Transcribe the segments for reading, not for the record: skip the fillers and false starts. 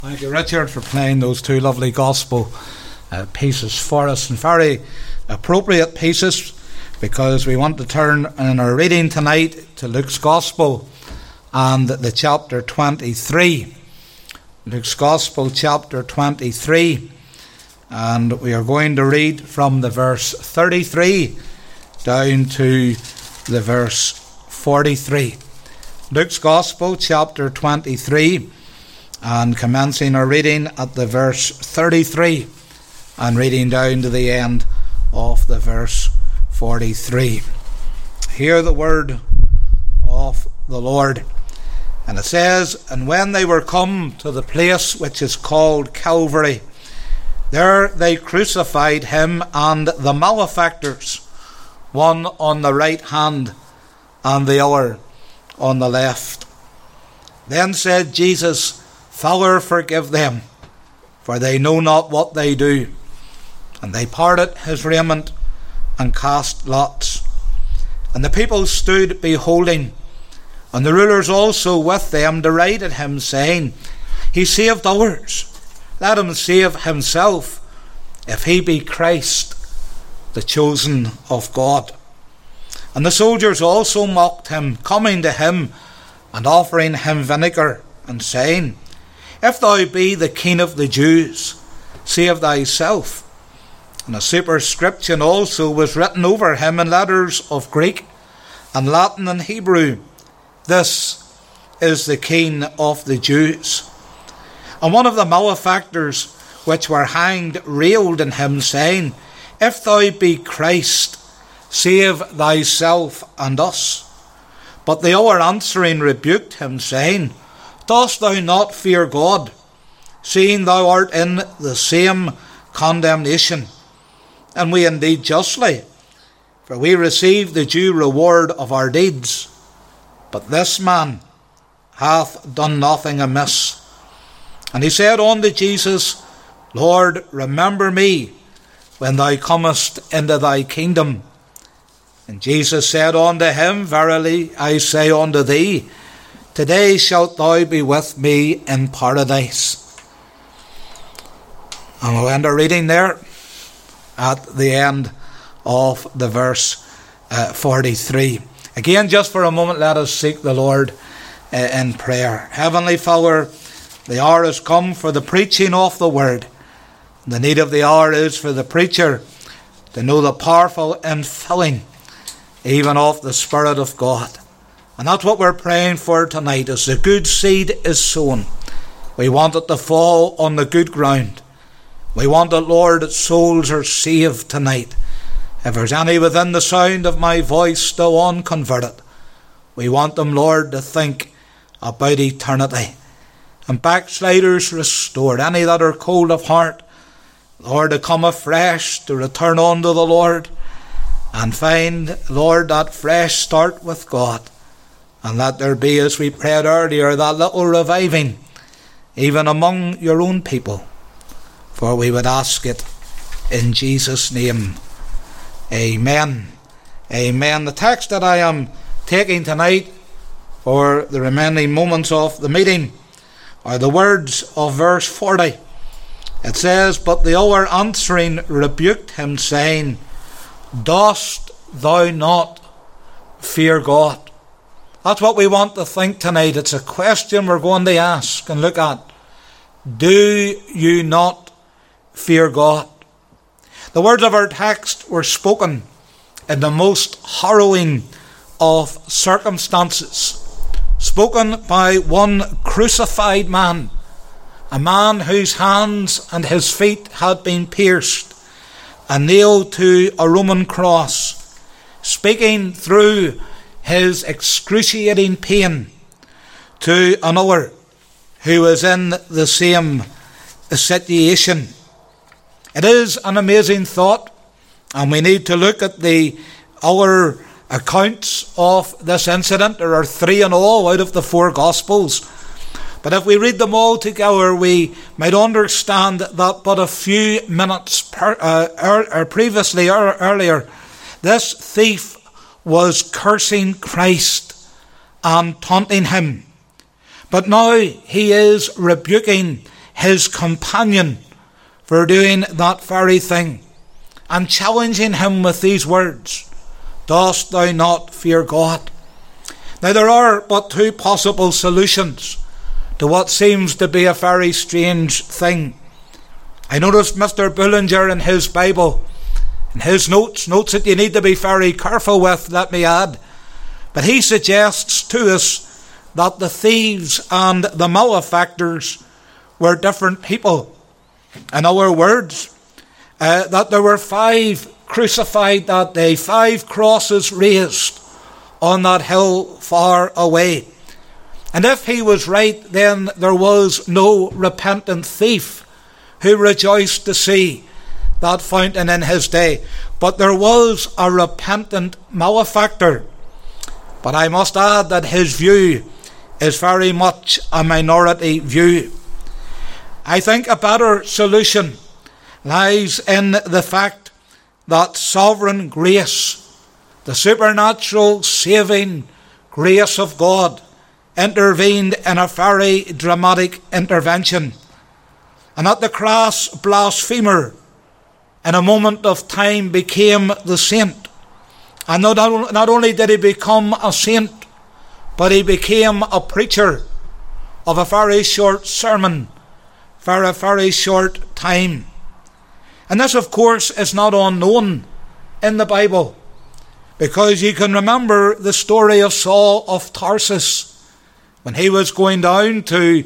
Thank you, Richard, for playing those two lovely gospel pieces for us, and very appropriate pieces, because we want to turn in our reading tonight to Luke's Gospel and the chapter 23. Luke's Gospel, chapter 23, and we are going to read from the verse 33 down to the verse 43. Luke's Gospel, chapter 23, and commencing our reading at the verse 33 and reading down to the end of the verse 43. Hear the word of the Lord. And it says, "And when they were come to the place which is called Calvary, there they crucified him and the malefactors, one on the right hand and the other on the left. Then said Jesus, Father, forgive them, for they know not what they do. And they parted his raiment and cast lots. And the people stood beholding, and the rulers also with them derided him, saying, He saved others, let him save himself, if he be Christ, the chosen of God. And the soldiers also mocked him, coming to him and offering him vinegar, and saying, If thou be the King of the Jews, save thyself. And a superscription also was written over him in letters of Greek and Latin and Hebrew, This is the King of the Jews. And one of the malefactors which were hanged railed in him, saying, If thou be Christ, save thyself and us. But the other answering rebuked him, saying, Dost thou not fear God, seeing thou art in the same condemnation? And we indeed justly, for we receive the due reward of our deeds. But this man hath done nothing amiss. And he said unto Jesus, Lord, remember me when thou comest into thy kingdom. And Jesus said unto him, Verily I say unto thee, Today shalt thou be with me in paradise. And we'll end our reading there at the end of the verse 43. Again, just for a moment, let us seek the Lord in prayer. Heavenly Father, the hour has come for the preaching of the word. The need of the hour is for the preacher to know the powerful infilling even of the Spirit of God. And that's what we're praying for tonight. As the good seed is sown, we want it to fall on the good ground. We want it, Lord, that souls are saved tonight. If there's any within the sound of my voice still unconverted, we want them, Lord, to think about eternity. And backsliders restored, any that are cold of heart, Lord, to come afresh, to return unto the Lord, and find, Lord, that fresh start with God. And let there be, as we prayed earlier, that little reviving, even among your own people. For we would ask it in Jesus' name. Amen. Amen. The text that I am taking tonight for the remaining moments of the meeting are the words of verse 40. It says, But the other answering rebuked him, saying, Dost thou not fear God? That's what we want to think tonight. It's a question we're going to ask and look at. Do you not fear God? The words of our text were spoken in the most harrowing of circumstances. Spoken by one crucified man, a man whose hands and his feet had been pierced and nailed to a Roman cross, speaking through his excruciating pain to another who was in the same situation. It is an amazing thought, and we need to look at the other accounts of this incident. There are 3 in all out of the 4 Gospels. But if we read them all together, we might understand that but a few minutes earlier, this thief was cursing Christ and taunting him. But now he is rebuking his companion for doing that very thing, and challenging him with these words, "Dost thou not fear God?" Now there are but two possible solutions to what seems to be a very strange thing. I noticed Mr. Bullinger in his Bible, in his notes that you need to be very careful with, let me add. But he suggests to us that the thieves and the malefactors were different people. In other words, that there were 5 crucified that day, 5 crosses raised on that hill far away. And if he was right, then there was no repentant thief who rejoiced to see that fountain in his day. But there was a repentant malefactor. But I must add that his view is very much a minority view. I think a better solution lies in the fact that sovereign grace, the supernatural saving grace of God, intervened in a very dramatic intervention, and that the crass blasphemer in a moment of time became the saint. And not only did he become a saint, but he became a preacher of a very short sermon for a very short time. And this, of course, is not unknown in the Bible, because you can remember the story of Saul of Tarsus. When he was going down to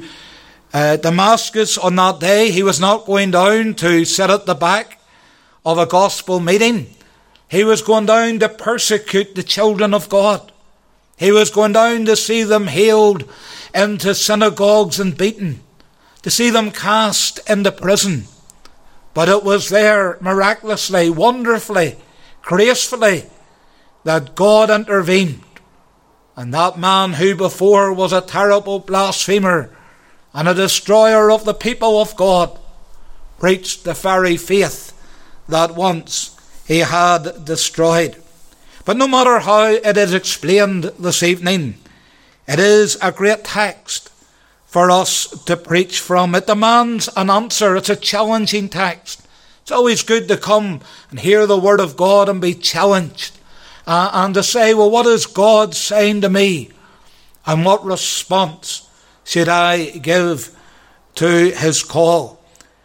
Damascus on that day, he was not going down to sit at the back of a gospel meeting. He was going down to persecute the children of God. He was going down to see them haled into synagogues and beaten, to see them cast into prison. But it was there, miraculously, wonderfully, gracefully, that God intervened. And that man who before was a terrible blasphemer and a destroyer of the people of God preached the very faith that once he had destroyed. But no matter how it is explained this evening, it is a great text for us to preach from. It demands an answer. It's a challenging text. It's always good to come and hear the word of God and be challenged. And to say, well, what is God saying to me? And what response should I give to his call?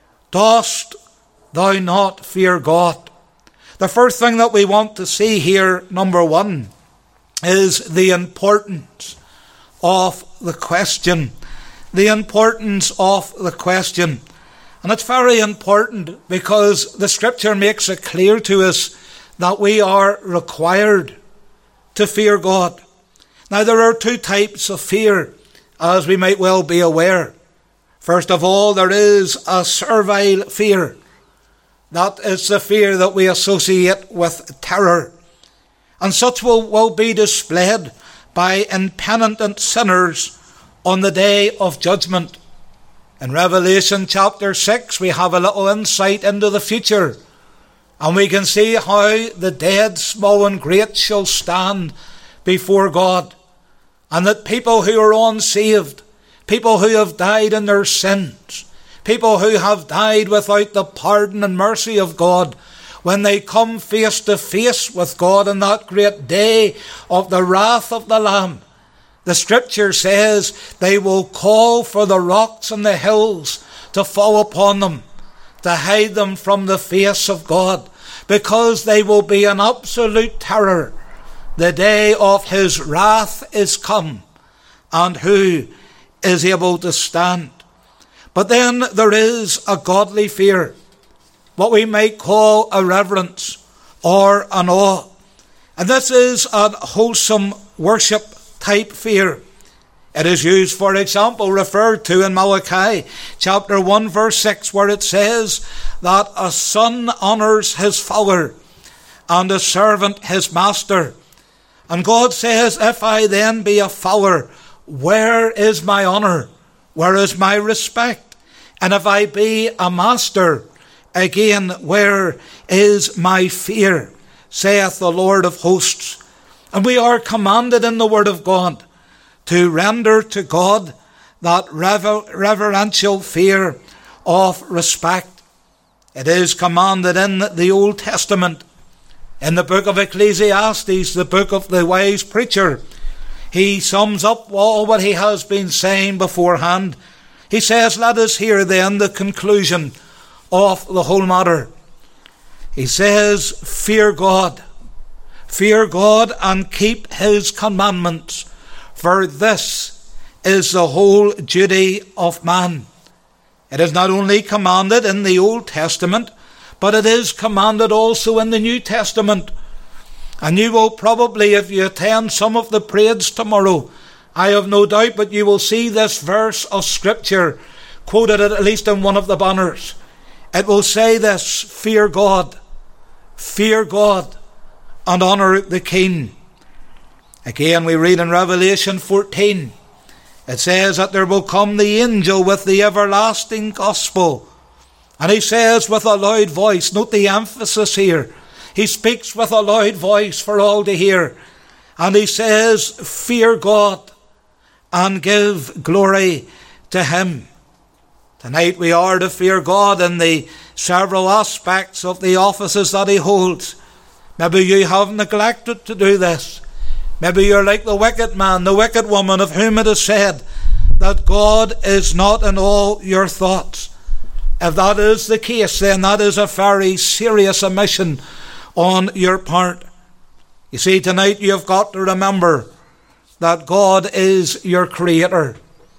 Dost thou not fear God? The first thing that we want to see here, number 1, is the importance of the question. The importance of the question. And it's very important because the scripture makes it clear to us that we are required to fear God. Now, there are 2 types of fear, as we might well be aware. First of all, there is a servile fear. That is the fear that we associate with terror. And such will be displayed by impenitent sinners on the day of judgment. In Revelation chapter 6, we have a little insight into the future. And we can see how the dead, small and great, shall stand before God. And that people who are unsaved, people who have died in their sins, people who have died without the pardon and mercy of God, when they come face to face with God on that great day of the wrath of the Lamb, the scripture says they will call for the rocks and the hills to fall upon them, to hide them from the face of God, because they will be in absolute terror. The day of his wrath is come, and who is able to stand? But then there is a godly fear, what we might call a reverence or an awe. And this is a wholesome worship type fear. It is used, for example, referred to in Malachi chapter 1 verse 6, where it says that a son honours his father and a servant his master. And God says, if I then be a father, where is my honour? Where is my respect? And if I be a master, again, where is my fear? Saith the Lord of hosts. And we are commanded in the word of God to render to God that reverential fear of respect. It is commanded in the Old Testament. In the book of Ecclesiastes, the book of the wise preacher, he sums up all what he has been saying beforehand. He says, let us hear then the conclusion of the whole matter. He says, fear God and keep his commandments, for this is the whole duty of man. It is not only commanded in the Old Testament, but it is commanded also in the New Testament. And you will probably, if you attend some of the parades tomorrow, I have no doubt, but you will see this verse of Scripture quoted at least in one of the banners. It will say this, fear God, and honour the King. Again, we read in Revelation 14, it says that there will come the angel with the everlasting gospel. And he says with a loud voice, note the emphasis here, he speaks with a loud voice for all to hear. And he says, fear God and give glory to him. Tonight we are to fear God in the several aspects of the offices that he holds. Maybe you have neglected to do this. Maybe you're like the wicked man, the wicked woman, of whom it is said that God is not in all your thoughts. If that is the case, then that is a very serious omission on your part. You see, tonight you have got to remember that God is your creator.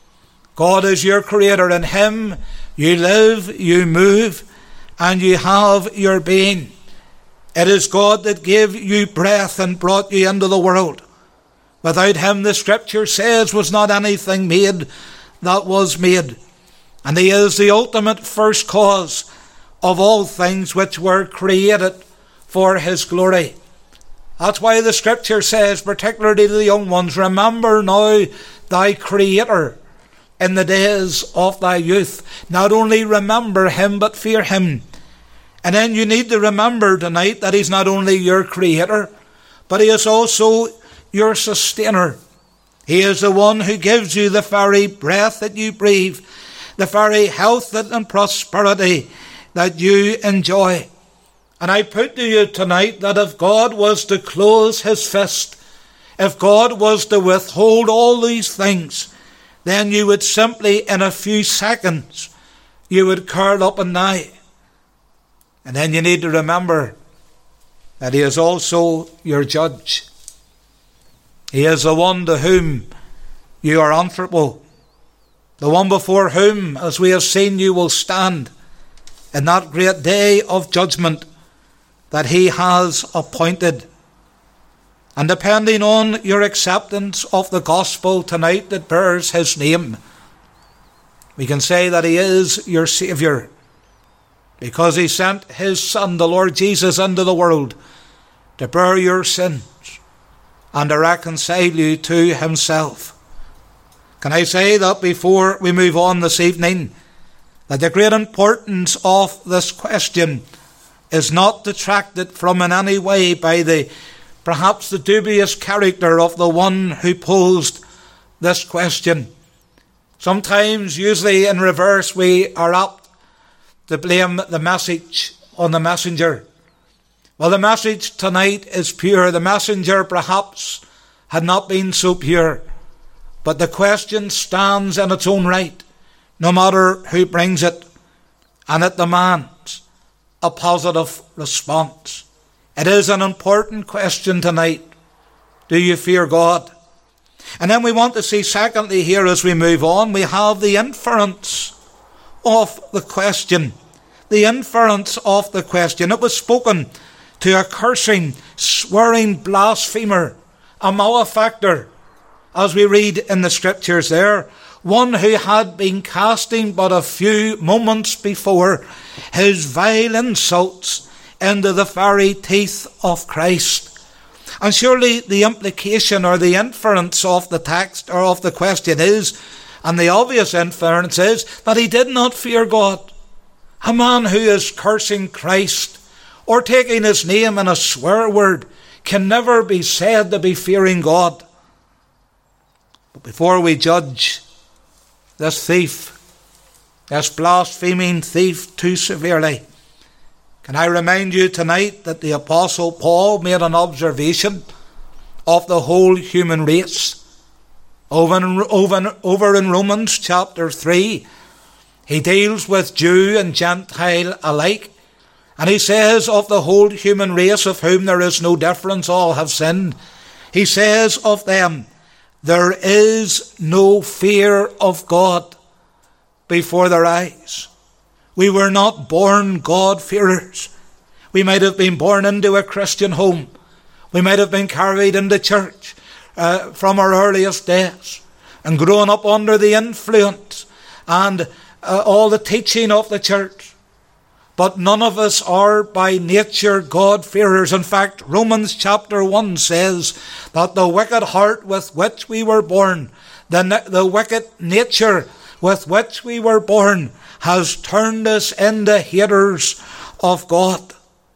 God is your creator. In him you live, you move, and you have your being. It is God that gave you breath and brought you into the world. Without him, the Scripture says, was not anything made that was made. And he is the ultimate first cause of all things which were created for his glory. That's why the Scripture says, particularly to the young ones, remember now thy Creator in the days of thy youth. Not only remember him, but fear him. And then you need to remember tonight that he's not only your Creator, but he is also your sustainer. He is the one who gives you the very breath that you breathe, the very health and prosperity that you enjoy. And I put to you tonight that if God was to close his fist, if God was to withhold all these things, then you would simply, in a few seconds, you would curl up and die. And then you need to remember that he is also your judge. He is the one to whom you are answerable, the one before whom, as we have seen, you will stand in that great day of judgment that he has appointed. And depending on your acceptance of the gospel tonight that bears his name, we can say that he is your Saviour, because he sent his Son, the Lord Jesus, into the world to bear your sins and to reconcile you to himself. Can I say that before we move on this evening, that the great importance of this question is not detracted from in any way by perhaps the dubious character of the one who posed this question. Sometimes, usually in reverse, we are apt to blame the message on the messenger. Well, the message tonight is pure. The messenger perhaps had not been so pure, but the question stands in its own right, no matter who brings it, and it demands a positive response. It is an important question tonight. Do you fear God? And then we want to see, secondly, here as we move on, we have the inference of the question. The inference of the question. It was spoken to a cursing, swearing blasphemer, a malefactor, as we read in the Scriptures there, one who had been casting but a few moments before his vile insults into the very teeth of Christ. And surely the implication or the inference of the text or of the question is, and the obvious inference is, that he did not fear God. A man who is cursing Christ or taking his name in a swear word can never be said to be fearing God. But before we judge this thief this blaspheming thief too severely. Can I remind you tonight that the Apostle Paul made an observation of the whole human race? Over in Romans chapter 3, he deals with Jew and Gentile alike. And he says of the whole human race, of whom there is no difference, all have sinned. He says of them, there is no fear of God before their eyes. We were not born God-fearers. We might have been born into a Christian home. We might have been carried into church from our earliest days and grown up under the influence and all the teaching of the church. But none of us are by nature God-fearers. In fact, Romans chapter 1 says that the wicked heart with which we were born, the wicked nature with which we were born, has turned us into haters of God.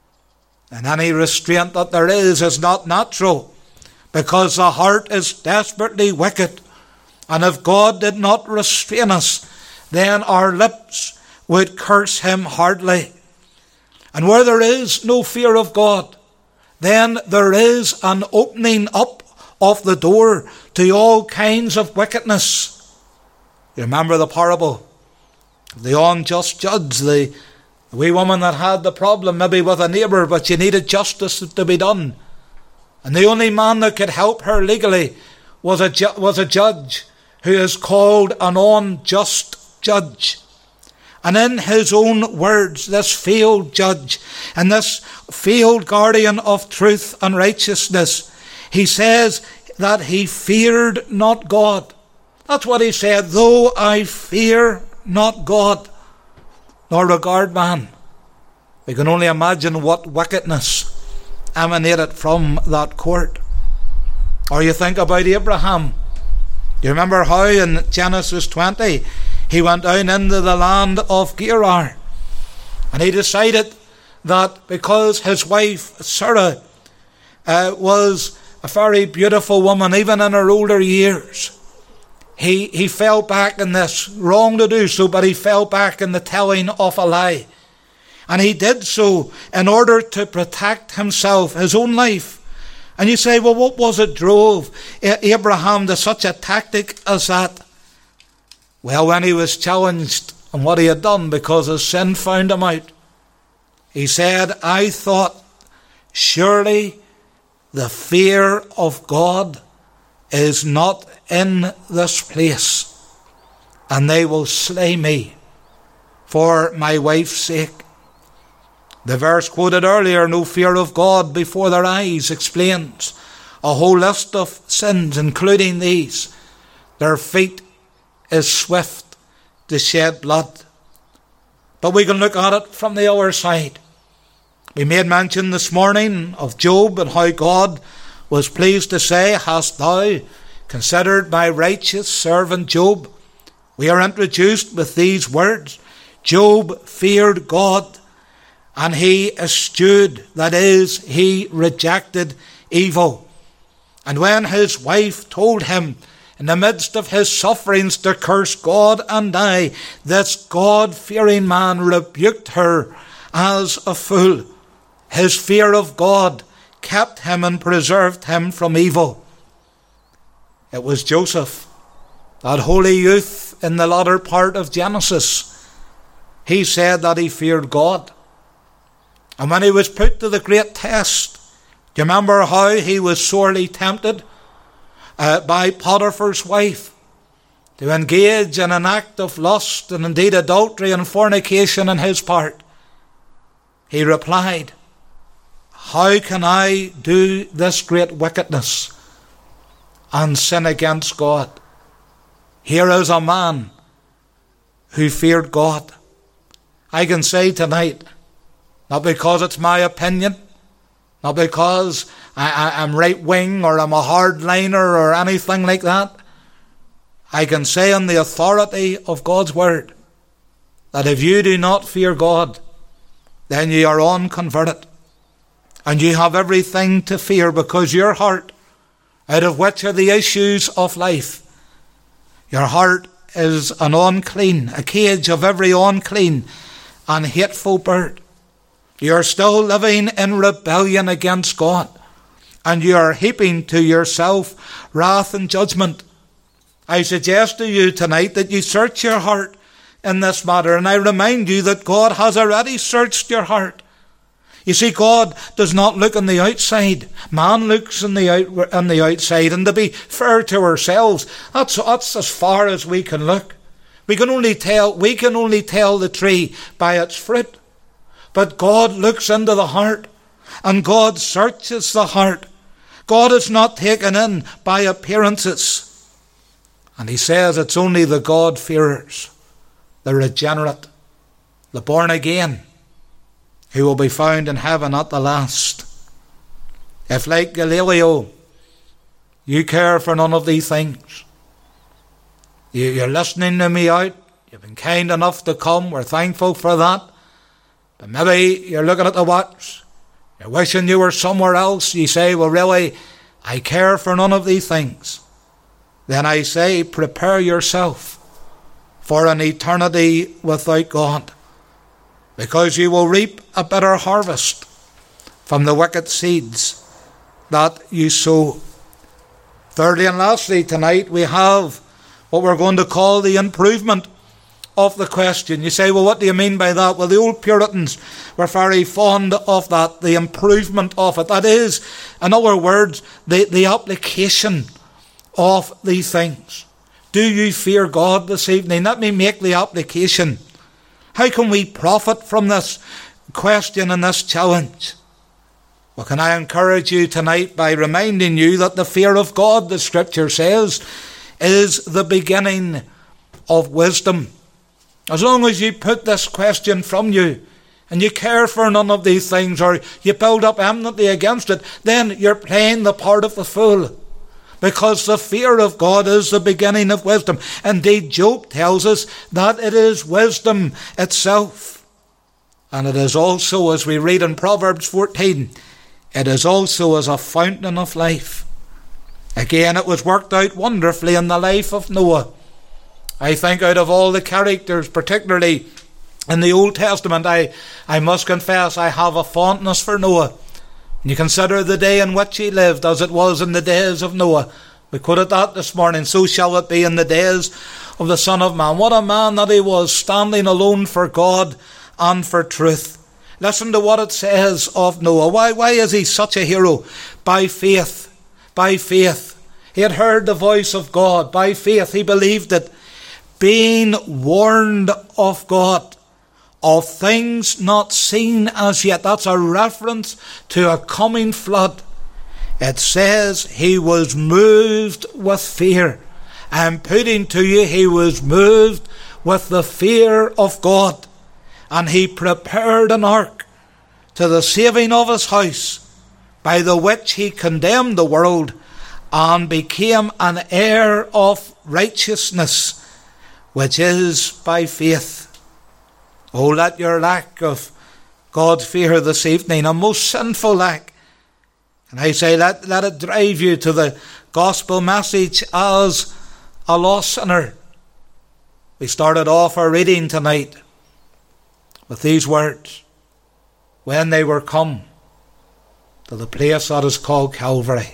And any restraint that there is not natural, because the heart is desperately wicked. And if God did not restrain us, then our lips would curse him hardly. And where there is no fear of God, then there is an opening up of the door to all kinds of wickedness. You remember the parable of the unjust judge, the wee woman that had the problem maybe with a neighbour, but she needed justice to be done. And the only man that could help her legally was a judge who is called an unjust judge. And in his own words, this failed judge and this failed guardian of truth and righteousness, he says that he feared not God. That's what he said. Though I fear not God, nor regard man. We can only imagine what wickedness emanated from that court. Or you think about Abraham. You remember how in Genesis 20 he went down into the land of Gerar, and he decided that because his wife Sarah was a very beautiful woman, even in her older years, he fell back in this. Wrong to do so, but he fell back in the telling of a lie. And he did so in order to protect himself, his own life. And you say, well, what was it drove Abraham to such a tactic as that? Well, when he was challenged on what he had done because his sin found him out, he said, I thought, surely the fear of God is not in this place, and they will slay me for my wife's sake. The verse quoted earlier, no fear of God before their eyes, explains a whole list of sins, including these. Their feet is swift to shed blood. But we can look at it from the other side. We made mention this morning of Job and how God was pleased to say, hast thou considered my righteous servant Job? We are introduced with these words. Job feared God, and he eschewed, that is, he rejected evil. And when his wife told him in the midst of his sufferings to curse God and die, this God-fearing man rebuked her as a fool. His fear of God kept him and preserved him from evil. It was Joseph, that holy youth in the latter part of Genesis. He said that he feared God. And when he was put to the great test, do you remember how he was sorely tempted by Potiphar's wife to engage in an act of lust and indeed adultery and fornication on his part? He replied, how can I do this great wickedness and sin against God? Here is a man who feared God. I can say tonight, not because it's my opinion, not because I'm right-wing or I'm a hardliner or anything like that. I can say on the authority of God's word that if you do not fear God, then you are unconverted. And you have everything to fear, because your heart, out of which are the issues of life, your heart is a cage of every unclean and hateful bird. You are still living in rebellion against God, and you are heaping to yourself wrath and judgment. I suggest to you tonight that you search your heart in this matter, and I remind you that God has already searched your heart. You see, God does not look on the outside. Man looks on the outside, and to be fair to ourselves, that's as far as we can look. We can only tell the tree by its fruit. But God looks into the heart, and God searches the heart. God is not taken in by appearances. And he says it's only the God-fearers, the regenerate, the born again, who will be found in heaven at the last. If, like Galileo, you care for none of these things, you're listening to me out, you've been kind enough to come, we're thankful for that, but maybe you're looking at the watch, you're wishing you were somewhere else, you say, well really, I care for none of these things. Then I say, prepare yourself for an eternity without God, because you will reap a bitter harvest from the wicked seeds that you sow. Thirdly and lastly, tonight we have what we're going to call the improvement of the question. You say, well, what do you mean by that? Well, the old Puritans were very fond of that, the improvement of it. That is, in other words, the application of these things. Do you fear God this evening? Let me make the application. How can we profit from this question and this challenge? Well, can I encourage you tonight by reminding you that the fear of God, the Scripture says, is the beginning of wisdom. As long as you put this question from you, and you care for none of these things, or you build up enmity against it, then you're playing the part of the fool. Because the fear of God is the beginning of wisdom. Indeed, Job tells us that it is wisdom itself. And it is also, as we read in Proverbs 14, it is also as a fountain of life. Again, it was worked out wonderfully in the life of Noah. I think out of all the characters, particularly in the Old Testament, I must confess I have a fondness for Noah. And you consider the day in which he lived as it was in the days of Noah. We quoted that this morning. So shall it be in the days of the Son of Man. What a man that he was, standing alone for God and for truth. Listen to what it says of Noah. Why is he such a hero? By faith. By faith. He had heard the voice of God. By faith he believed it. Being warned of God, of things not seen as yet. That's a reference to a coming flood. It says he was moved with fear. I'm putting to you, he was moved with the fear of God. And he prepared an ark to the saving of his house, by the which he condemned the world and became an heir of righteousness, which is by faith. Oh, let your lack of God's fear this evening, a most sinful lack, and I say let it drive you to the gospel message as a lost sinner. We started off our reading tonight with these words. When they were come to the place that is called Calvary,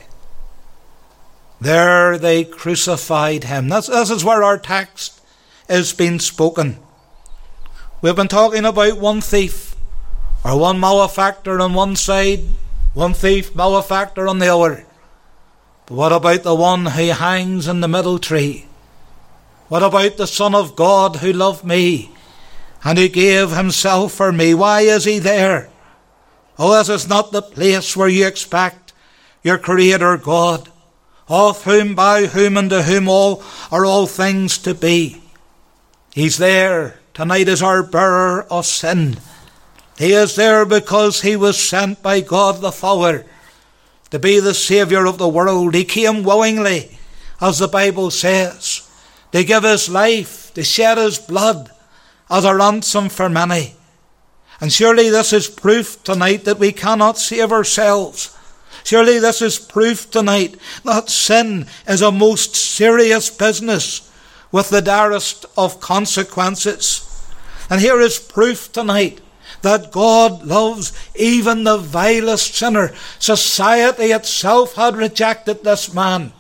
there they crucified him. This is where our text is being spoken. We've been talking about one thief, or one malefactor on one side, one thief, malefactor on the other. But what about the one who hangs in the middle tree? What about the Son of God who loved me and who gave himself for me? Why is he there? Oh, this is not the place where you expect your Creator God, of whom, by whom, and to whom all are all things to be. He's there tonight as our bearer of sin. He is there because he was sent by God the Father to be the Saviour of the world. He came willingly, as the Bible says, to give his life, to shed his blood as a ransom for many. And surely this is proof tonight that we cannot save ourselves. Surely this is proof tonight that sin is a most serious business with the direst of consequences. And here is proof tonight that God loves even the vilest sinner. Society itself had rejected this man.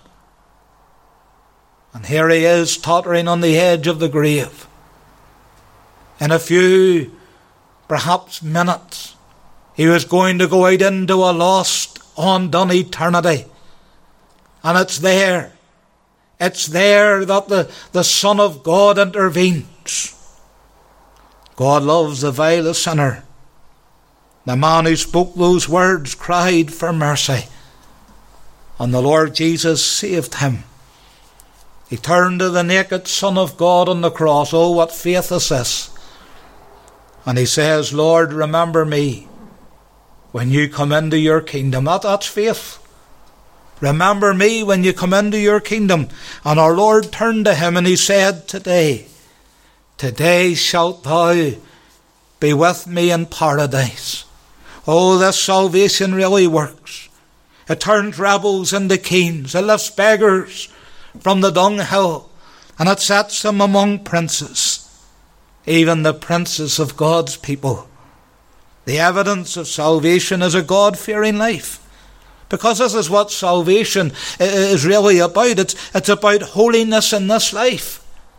And here he is, tottering on the edge of the grave. In a few, perhaps minutes, he was going to go out into a lost, undone eternity. And it's there that the Son of God intervenes. God loves the vilest sinner. The man who spoke those words cried for mercy, and the Lord Jesus saved him. He turned to the naked Son of God on the cross. Oh, what faith is this! And he says, Lord, remember me when you come into your kingdom. That's faith. Remember me when you come into your kingdom. And our Lord turned to him and he said, Today shalt thou be with me in paradise. Oh, this salvation really works. It turns rebels into kings. It lifts beggars from the dunghill, and it sets them among princes, even the princes of God's people. The evidence of salvation is a God-fearing life, because this is what salvation is really about. It's about holiness in this life.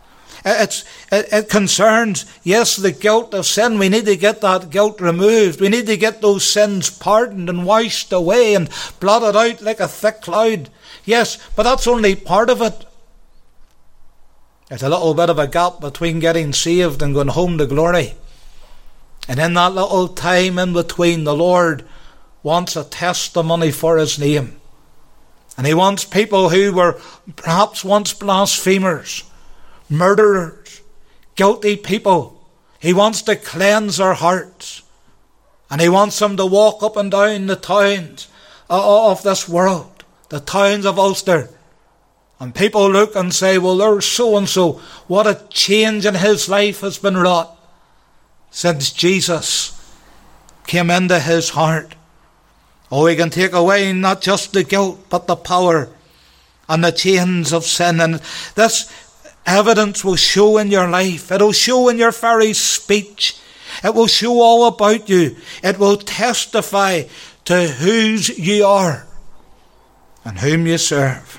It concerns, yes, the guilt of sin. We need to get that guilt removed. We need to get those sins pardoned and washed away and blotted out like a thick cloud. Yes, but that's only part of it. There's a little bit of a gap between getting saved and going home to glory. And in that little time in between, the Lord wants a testimony for his name. And he wants people who were perhaps once blasphemers, murderers, guilty people. He wants to cleanse their hearts. And he wants them to walk up and down the towns of this world, the towns of Ulster. And people look and say, well, there's so-and-so. What a change in his life has been wrought since Jesus came into his heart. Oh, he can take away not just the guilt, but the power and the chains of sin. And this evidence will show in your life. It will show in your very speech. It will show all about you. It will testify to whose you are and whom you serve.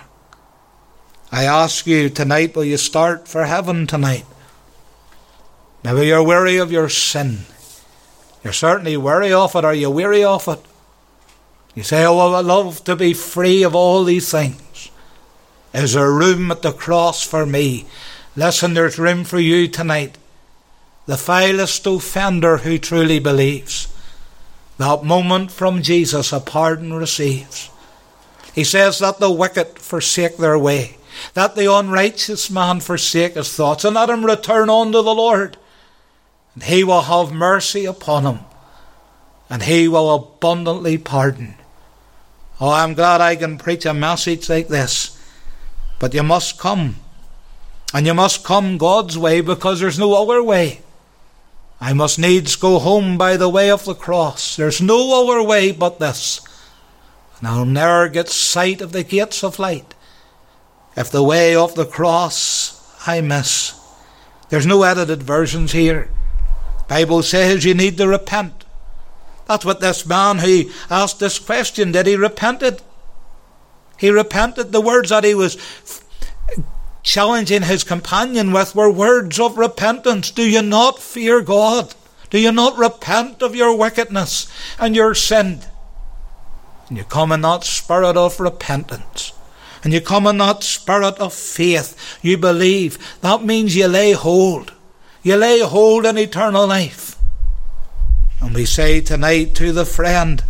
I ask you tonight, will you start for heaven tonight? Maybe you're weary of your sin. You're certainly weary of it. Are you weary of it? You say, oh, well, I'd love to be free of all these things. Is there room at the cross for me? Listen, there's room for you tonight. The vilest offender who truly believes. That moment from Jesus, a pardon receives. He says that the wicked forsake their way, that the unrighteous man forsake his thoughts, and let him return unto the Lord. And he will have mercy upon him, and he will abundantly pardon. Oh, I'm glad I can preach a message like this. But you must come. And you must come God's way, because there's no other way. I must needs go home by the way of the cross. There's no other way but this. And I'll never get sight of the gates of light if the way of the cross I miss. There's no edited versions here. The Bible says you need to repent. That's what this man who asked this question did. He repented. He repented. The words that he was challenging his companion with were words of repentance. Do you not fear God? Do you not repent of your wickedness and your sin? And you come in that spirit of repentance. And you come in that spirit of faith. You believe. That means you lay hold. You lay hold in eternal life. And we say tonight to the friend,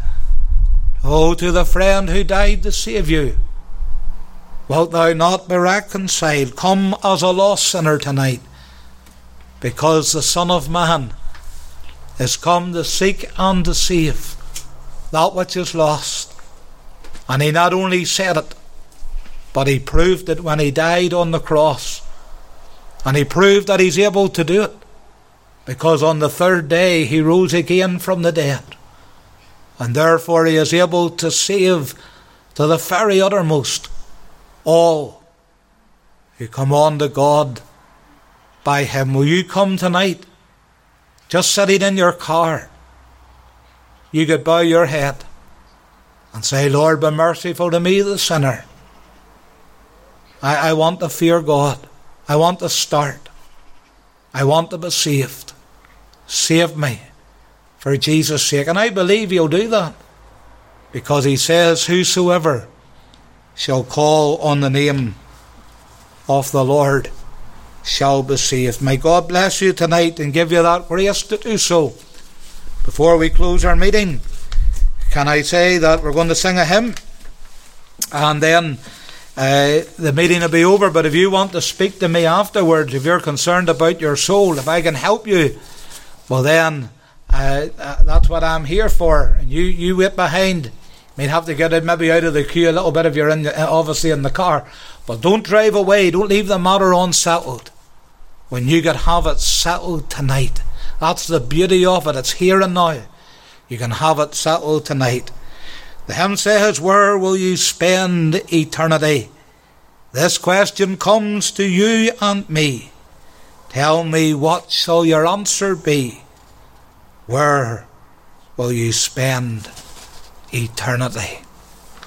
oh, to the friend who died to save you, wilt thou not be reconciled? Come as a lost sinner tonight, because the Son of Man is come to seek and to save that which is lost. And he not only said it, but he proved it when he died on the cross. And he proved that he's able to do it, because on the third day he rose again from the dead. And therefore he is able to save to the very uttermost all who come on to God by him. Will you come tonight? Just sitting in your car, you could bow your head and say, Lord, be merciful to me, the sinner. I want to fear God. I want to start. I want to be saved. Save me for Jesus' sake. And I believe he'll do that, because he says, whosoever shall call on the name of the Lord shall be saved. May God bless you tonight and give you that grace to do so. Before we close our meeting, can I say that we're going to sing a hymn, and then the meeting will be over. But if you want to speak to me afterwards, if you're concerned about your soul, if I can help you, well then that's what I'm here for. And you wait behind. You may have to get maybe out of the queue a little bit if you're obviously in the car, but don't drive away. Don't leave the matter unsettled when you could have it settled tonight. That's the beauty of it. It's here and now. You can have it settled tonight. The hymn says, where will you spend eternity? This question comes to you and me. Tell me, what shall your answer be? Where will you spend eternity?